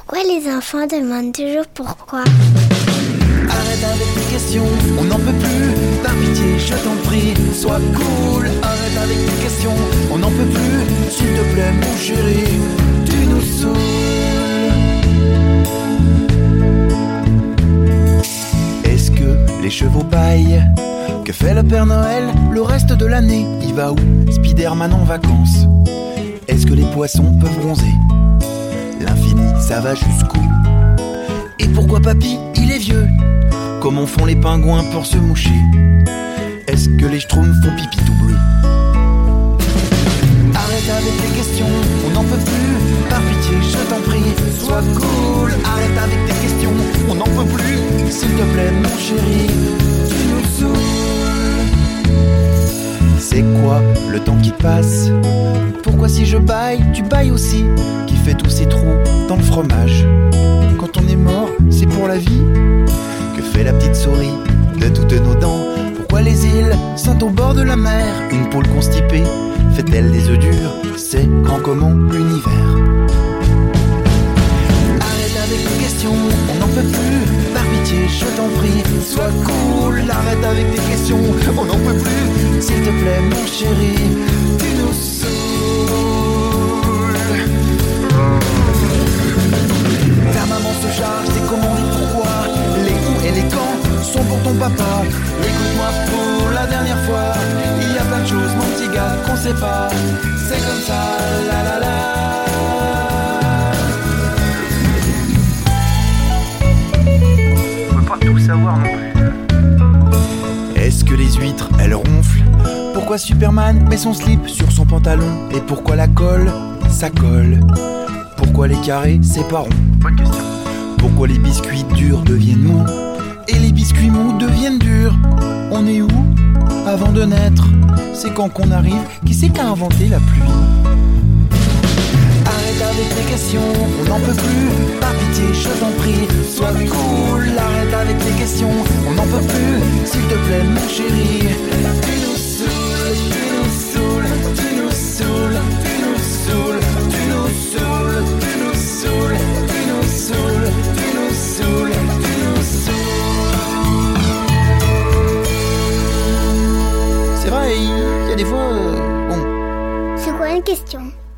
Pourquoi les enfants demandent toujours pourquoi? Arrête avec tes questions, on n'en peut plus. Par pitié, je t'en prie, sois cool. Arrête avec tes questions, on n'en peut plus. S'il te plaît, mon chéri, tu nous saoules. Est-ce que les chevaux paillent? Que fait le Père Noël le reste de l'année? Il va où Spider-Man en vacances? Est-ce que les poissons peuvent bronzer? L'infini, ça va jusqu'où? Et pourquoi papy, il est vieux? Comment font les pingouins pour se moucher? Est-ce que les schtroumpfs font pipi tout bleu? Arrête avec les questions, on n'en peut plus. Par pitié, je t'en prie, sois cool. Arrête avec tes questions, on n'en peut plus. S'il te plaît, mon chéri, tu nous saoules. C'est quoi le temps qui passe? Pourquoi si je baille, tu bailles aussi? Qui fait tous ces trous dans le fromage? Quand on est mort, c'est pour la vie. Que fait la petite souris de toutes nos dents? Pourquoi les îles sont au bord de la mer? Une poule constipée fait-elle des œufs durs? C'est grand comment l'univers. Arrête avec tes questions, on n'en peut plus. Par pitié, je t'en prie, sois cool. Arrête avec tes questions, on n'en peut plus. S'il te plaît, mon chéri, tu nous saoules. Ta maman se charge des commandes et pourquoi? Les où et les quand sont pour ton papa. Écoute-moi pour la dernière fois. Il y a plein de choses, mon petit gars, qu'on sait pas. C'est comme ça, la la la. On peut pas tout savoir non plus. Est-ce que les huîtres, elles ronflent? Pourquoi Superman met son slip sur son pantalon? Et pourquoi la colle, ça colle? Pourquoi les carrés, c'est pas rond? Bonne question. Pourquoi les biscuits durs deviennent mous? Et les biscuits mous deviennent durs? On est où avant de naître? C'est quand qu'on arrive? Qui c'est qui a inventé la pluie? Arrête avec tes questions, on n'en peut plus. Par pitié, je t'en prie, sois cool. Arrête avec tes questions, on n'en peut plus. S'il te plaît, mon chéri, tu nous saoules, tu nous saoules, tu nous saoules, tu nous saoules, tu nous saoules, tu nous saoules, tu nous saoules, tu nous saoules, tu nous saoules. C'est vrai, il y a des fois, bon. C'est quoi une question?